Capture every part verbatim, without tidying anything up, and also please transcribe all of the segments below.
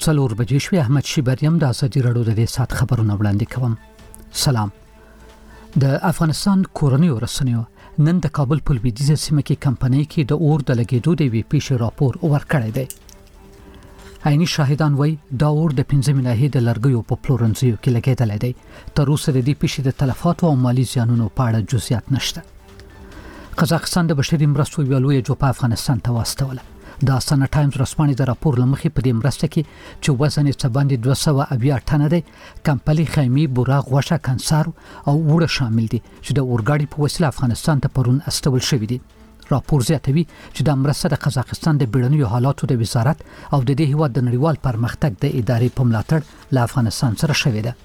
څلور بجې شوې. احمد شیبریم د ازادي راډیو د دې سات خبرونه وړاندې کوم. سلام. د افغانستان کورنیو رسنیو نن د کابل په لویدیځه سیمه کې کمپنۍ کې د اور د لګېدو د وی پیښې راپور ورکړی دی. عیني شاهدان وایي دا اور د پنځمې ناحیې د لرګیو په پلورنځیو کې لګېدلی دی. تر اوسه د دې پیښې د تلفاتو او مالي زیانونو په اړه جزئیات نشته. قزاقستان د بشري مرستو یوه لویه جوپه افغانستان ته واستوله. د آستانه ټایمز رسمانې د راپور لمخې په دې مرسته کې چې وزن یې څه باندې دوه سوه اویا ټنه دی، کمپلي خیمې، بوره، غوښه، کنسارو او اوړه شامل دي چې د اورګاډي په وسیله افغانستان ته پرون استول شوي دي. راپور زیاتوي چې دا مرسته د قزاقستان د بیړنیو حالاتو د وزارت او د دې هیواد د نړیوال پرمختګ د ادارې په ملاتړ له افغانستان سره شوې ده.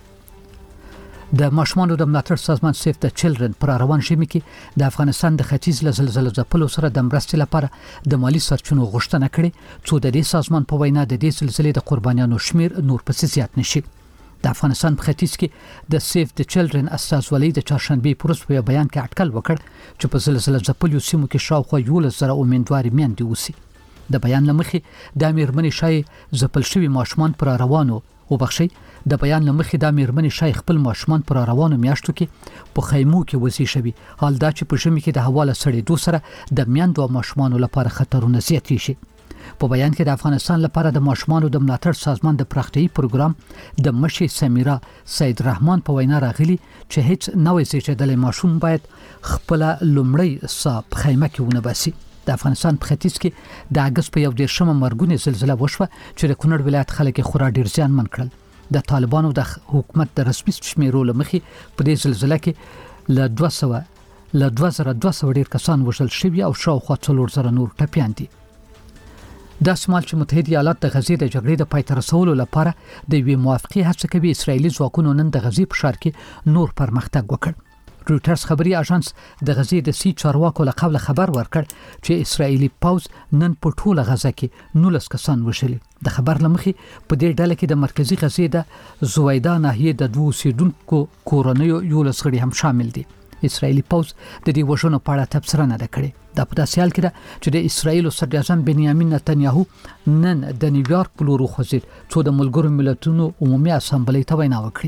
د ماشومانو د ملاتړ سازمان سیف د چلډرن پر روان ژمي کې د افغانستان د ختیځ له زلزلې ځپلو سره د مرستې لپاره د مالی سرچینو غوښتنه کړې، څو د دې سازمان په وینا د دې سلسلې د قربانیانو شمیر نور پسې زیات نشي. د افغانستان په ختیځ کې د سیف د چلډرن استازولۍ د چهارشنبه په ورځ په بیان کې اټکل وکړ چې په زلزلې ځپلو سیمو کې شاوخوا یولس زره امیندوارې میندې اوسي. د بیان لمخې د میرمنې شای ځپل شوي ماشومان پر روانو وبخشي د بیان لمخې د میرمنې شای خپل ماشومان پر روانو میاشتو کې په خیمو کې وزي شوي، حال دا چې په ژمي کې د هوا له سړېدو سره د میندو او ماشومانو لپاره خطرونه زیاتې شي. په بیان کې د افغانستان لپاره د ماشومانو د ملاتړ سازمان د پراختیايي پروګرام د مشر سمیرا سید رحمان په وینا راغلي چې هیڅ نوې زیږیدلې ماشوم باید خپل لومړی سا په خیمه کې ونه باسي. د افغانستان په ختیځ کې د اگست په یو دیرشمه مرګونې زلزلہ وشوه چې د کونړ ولایت خلک خورا ډیر زیانمن کړل. د طالبانو د حکومت د رسمي شمیرو لمخې په دې زلزلہ کې له دوه سوه له دوه زره دوه سوه ډیر کسان وژل شوي او شاوخوا څلور زره نور ټپیان دي. د شمال چې متحده ایالات د غزې د جګړې د پای ته رسولو لپاره د یوې موافقې هڅه کوي، اسرایلی ځواکونو نن د غزې په ښار کې نور پرمختګ وکړ. رویټرز خبري اژانس د غزې د سی چارواکو له قبل خبر ورکړ چې اسرایلی پوځ نن په ټوله غزه کې نولس کسان وژلي. د خبر لمخې په دې ډله کې د مرکزی غزې د زویدا ناحیې د دوه اوسیدونکو کورنیو یولس غړي هم شامل دي. اسرایلی پوځ د دې وژنو په اړه تبصره نه ده کړې. دا په داسې حال کې ده چې د اسرایل صدر اعظم بنیامین نتنیاهو نن د نیویارک په لور وخوځېد څو د ملګرو ملتونو عمومي اسامبلې ته وینا وکړي.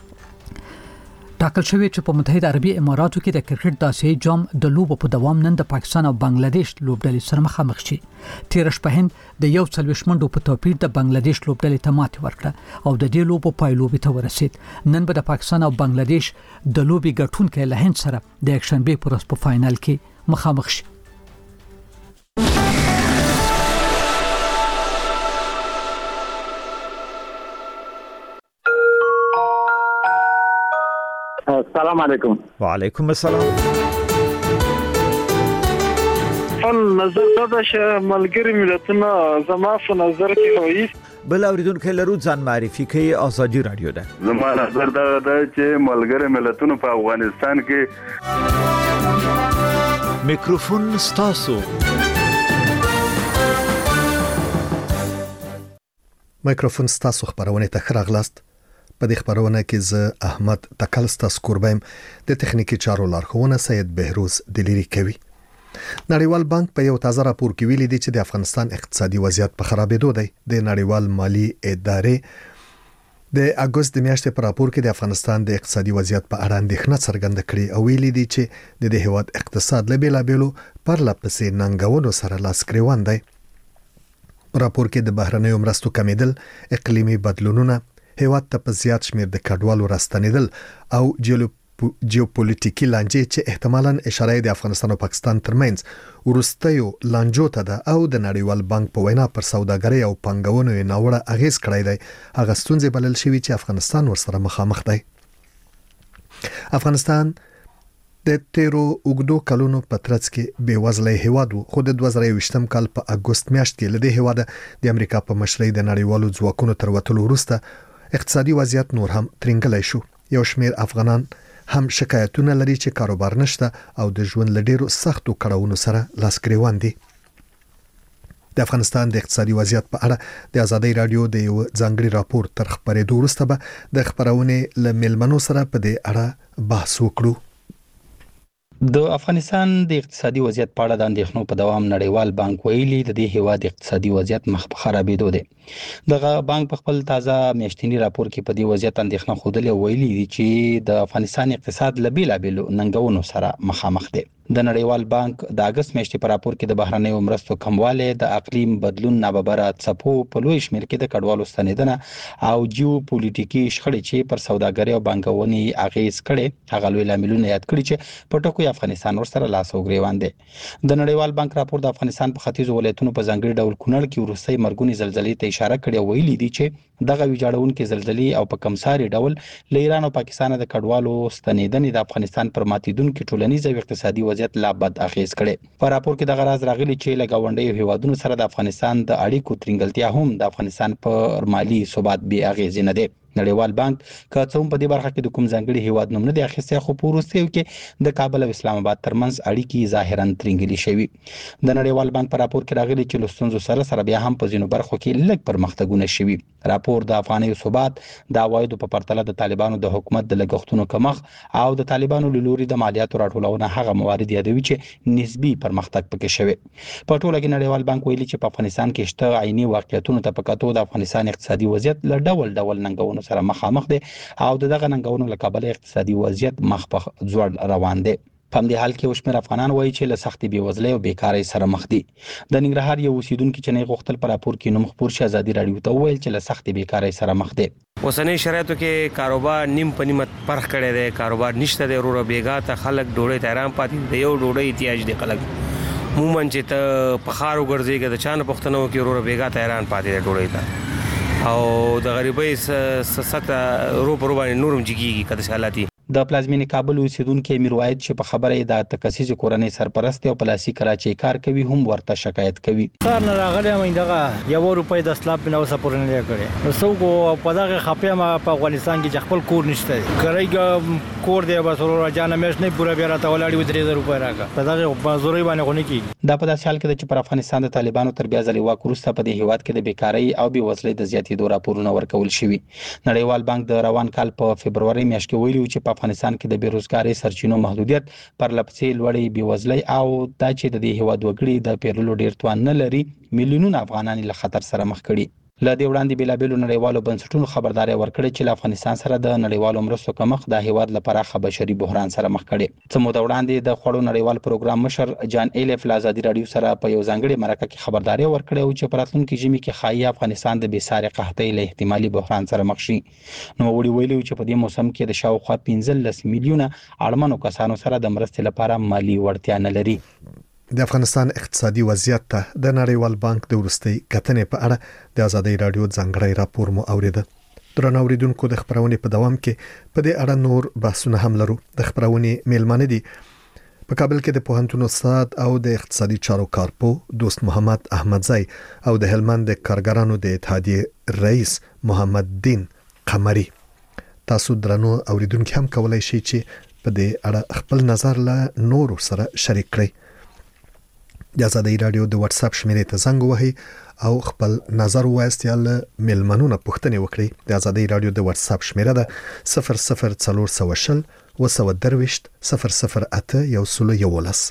ټاکل شوی چې په متحده عربي اماراتو کې د کرکټ د آسیایي جام د لوبو په دوام نن د پاکستان او بنگلاديش لوبډلې سره مخامخ شي. تیر شپه هند د یو څلوېښت منډو په توپیر د بنگلاديش لوبډلې ته ماتې ورکړه او د دې لوبو پایلوبې ته ورسید. نن به د پاکستان او بنگلاديش د لوبي ګټونکي له هند سره د یکشنبه پر ورځ په فائنل کې مخامخ شي. السلام علیکم. وعلیکم السلام. فن نظر دا چې ملګری ملتونه زما په نظر کې وایي بل اوریدونکو لرو ځان معرفي کوي. ازادي رادیو ده. زما نظر دا ده چې ملګری ملتونه په افغانستان کې میکروفون ستاسو. میکروفون ستاسو خبرونه ته خراغلاست. په دې خبرونه کې زه احمد تکلستا سکوربایم د تخنیکی چارو لارښوونه سید بهروز دلیری کوي. نړیوال بانک په یو تازه راپور کې ویلي دی چې د افغانستان اقتصادي وضعیت په خرابېدو دی. د نړیوال مالی ادارې د اگست د میاشتې په راپور کې د افغانستان د اقتصادي وضعیت په اړه اندېښنه څرګنده کړې او ویلي دی چې د دې هیواد اقتصاد له بیلابېلو پرلپسې ننګونو سره لاس ګریوان دی. راپور کې د بهرنیو مرستو کمیدل، اقلیمي بدلونونه، هیواد ته په زیات شمیر د کډوالو راستنیدل او جیوپولیټیکي لانجې چې احتمالاً اشاره د افغانستان او پاکستان ترمنځ ورستیو لانجو ته ده او د نړیوال بانک په وینا پر سوداګرۍ او پانګونو یې ناوړه اغیز کړی دی، هغه ستونزې بلل شوي چې افغانستان ورسره مخامخ دی. افغانستان د تیرو اوږدو کلونو په ترڅ کې بېوزله هیواد و، خو د دوه زره یوویشتم کال په اګوست میاشت کې له دې هیواده د امریکا په مشرۍ د نړیوالو ځواکونو تر وتلو وروسته اقتصادي وضعیت نور هم ترنګلی شو. یو شمیر افغانان هم شکایتونه لري چې کاروبار نشته او د ژوند له ډیرو سختو کړاوونو سره لاس ګریوان دي. د افغانستان د اقتصادي وضعیت په اړه د ازادي رادیو د یو ځانګړي راپور تر خبرېدو وروسته به د خبرونې له میلمنو سره په دې اړه بحث وکړو. د افغانستان د اقتصادي وضعیت په اړه د اندېښنو په دوام نړیوال بانک ویلي د دې هیواد اقتصادي وضعیت مخ په خرابېدو دی. دغه بانک په خپل تازه میاشتنی راپور کې په دې وضعیت اندېښنه خوده ویلي دي چې د افغانستان اقتصاد له بیلابېلو ننګونو سره مخامخ دی. د نړیوال بانک د اگست میاشتې په راپور کې د بهرنیو مرستو کموالی، د اقلیم بدلون ناببره څپو په لوی شمېر کې د کډوالو ستنېدنه او جیو پولیټیکي شخړې چې پر سوداګرۍ او بانکونې اغیز کړي هغه لوی لاملونه یاد کړي چې په ټکو افغانستان ورسره لاس او ګریوان دی. د نړیوال بانک راپور د افغانستان په ختیځو ولایتونو په ځانګړي ډول کونړ کې وروستۍ مرګونی زلزلې ته اشاره کړې او ویلي دي چې دغه ویجاړونکې زلزلې او په کمساري ډول له ایران او پاکستان د کډوالو ستنېدنې د افغانستان پر ماتیدونکو ټولنیز او اقتصادي وضعیت لا بد اغیز کړي. په راپور کې دغه راز راغلي چې له ګاونډیو هیوادونو سره د افغانستان د اړیکو ترنګلتیا هم د افغانستان پر مالی ثبات بې اغیز نه دی. نړیوال بانک که څه هم په دې برخه کې د کوم ځانګړي هیواد نوم نه دی اخیستی، خو په وروستیو کې د کابل او اسلام آباد ترمنځ اړیکې ظاهرا ترنګلي شوي. د نړیوال بانک په راپور کې راغلي چې له ستونزو سره سره بیا هم په ځینو برخو کې لږ پرمختګونه شوي. راپور د افغانیو ثبات، د عوایدو په پرتله د طالبانو د حکومت د لګښتونو کمښت او د طالبانو له لوري د مالیاتو راټولونه هغه موارد یادوي چې نسبي پرمختګ پکې شوی. په ټوله کې نړیوال بانک ویلي چې په افغانستان کې شته عیني واقعیتونو ته په کتو د افغانستان اقتصادي وضعیت له ډول ډول ننګونو سره مخامخ دی او دغه ننګونو له کبله اقتصادي وضعیت مخ په ځوړ روان دی. په همدې حال کې وشمیر افغانان وایي چې له سختې بېوزلۍ او بیکارۍ سره مخ دي. د ننګرهار یو اوسیدونکي چې نه غوښتل په راپور کې نوم خپور شي ازادي راډیو ته وویل چې له سختې بیکارۍ سره مخ دي. اوسنۍ شرایطو کې کاروبار نیم په نیمه پرخ کړی دی، کاروبار نشته دی، ورو بیګا ته خلک ډوډۍ ته حیران پاتې دي. یو ډوډۍ احتیاج دی خلک عموما چې ته په ښار وګرځېږې د چا نه پوښتنه وکړې ورو بیګا ته حیران پاتې دی ډوډۍ ته، او د غریبۍ سطح رو پر باندې نورم جګیږي که داسې حالات. د پلازمینې کابل اوسیدونکي امیر واحد چې په خبره د تکسیزې کورنۍ سرپرست او پلاسي کراچي کار کوي هم ورته شکایت کوي. کار نه راغلی مې دغه یو روپۍ د سلاب نه اوسه پورې نه کړی نو څوک په دغه خپې ما په افغانستان کې خپل کور نشته کړی کور دی بس ورو جان مېش نه پورا بیا راته ولاړی و درې زره روپۍ راکا په دغه بازاري باندې غونې کی. دا په داسې حال کې چې پر افغانستان د طالبانو تر بیا ځلې واک وروسته په دې هیواد کې د بیکارۍ او بېوزلۍ د زیاتېدو راپورونه ورکول شوي. نړیوال بانک د روان کال په فبروري میاشت کې ویلي چې په افغانستان کې د بیروزګارۍ سرچینو محدودیت، پرلپسې لوړې بېوزلۍ او دا چې د دې هیواد وګړي د پیرلو ډیر توان نه لري میلیونونه افغانان له خطر سره مخ کړي. له دې وړاندې بېلابېلو نړیوالو بنسټونو خبرداری ورکړې چې له افغانستان سره د نړیوالو مرستو کمښت د هیواد لپاره بشري بحران سره مخ کړي. څه موده وړاندې د خوړو نړیوال پروګرام مشر جان ایلف له ازادي راډیو سره په یو ځانګړي مرکه کې خبرداری ورکړې او چې په راتلونکي ژمي کې ښایي افغانستان د بېسارې قحطۍ له احتمالي بحران سره مخ شي. نوموړي ویلي چې په دې موسم کې د شاوخوا پنځلس میلیونه اړمنو کسانو سره د مرستې لپاره مالي وړتیا نه لري. د افغانستان اقتصادي وضعیت ته د نړیوال بانک د ورستۍ کتنې په اړه د ازادي راډیو ځانګړی راپور مو اوریده. درنو اوریدونکو د خبرونې په دوام کې په دې اړه نور بحثونه هم لرو. د خبرونې میلمانه دي په کابل کې د پوهنتون استاد او د اقتصادي چارو کارپو دوست محمد احمدزی او د هلمند د کارګرانو د اتحادیې رئیس محمد دین قمری. تاسو درنو اوریدونکو هم کولای شئ چې په دې اړه خپل نظر له نور سره شریک کړئ. د ازادي رادیو د واتس اپ شمیرې ته زنګ وهئ او خپل نظر وایست یا له میلمنونو پوښتنه وکړئ. د ازادي رادیو د واتس اپ شمیره ده صفر صفر څلور سوه شل وسوه درویشت صفر صفر اته یو سلو یولس.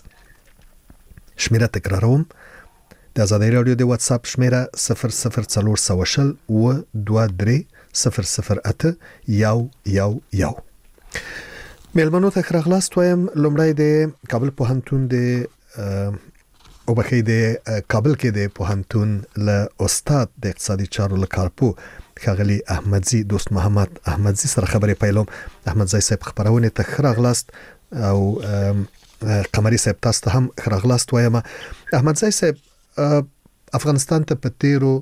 شمیره تکراروم، د ازادي رادیو د واتس اپ شمیره صفر صفر څلور سوه شل و دوه درې صفر صفر اته یو یو یو. میلمنو ته راغلاست وایم. لومړی د کابل پوهنتون د او بخې د کابل کې د پوهنتون له استاد د اقتصادي چارو لکارپو ښاغلي احمدزی دوست محمد احمدزی سره خبرې پیلوم. احمدزی صاحب خبرونه ته خراغلاست او قمری صاحب تاسو ته هم خراغلاست وایم. احمدزی صاحب افغانستان ته په تیرو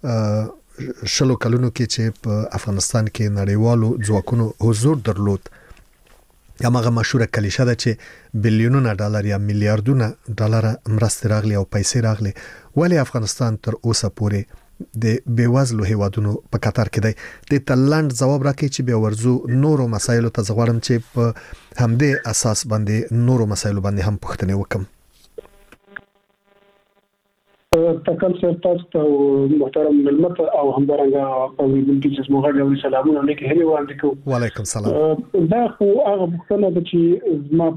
شلو کلونو کې چې په افغانستان کې نړیوالو ځواکونو حضور درلود، هماغه مشهوره کلیشه ده چې بلیونونه ډالر یا میلیارډونه ډالر مرستې راغلي او پیسې راغلي، ولی افغانستان تر اوسه پورې د بیوزلو هیوادونو په قطار کې دی؟ د تلند جواب راکړي چې بیا ورزو نورو مسایلو ته زغړم چې په همدې اساس باندې نورو مسایلو باندې هم پوښتنه وکم. تکل سر تاسو ته محترم ملمت او همدارنګه په ویډیو کې چې موږ غوړي سلامونه لیکي هلي وړاندې کوم. وعلیکم سلام. دا خو هغه پوښتنه ده چې ما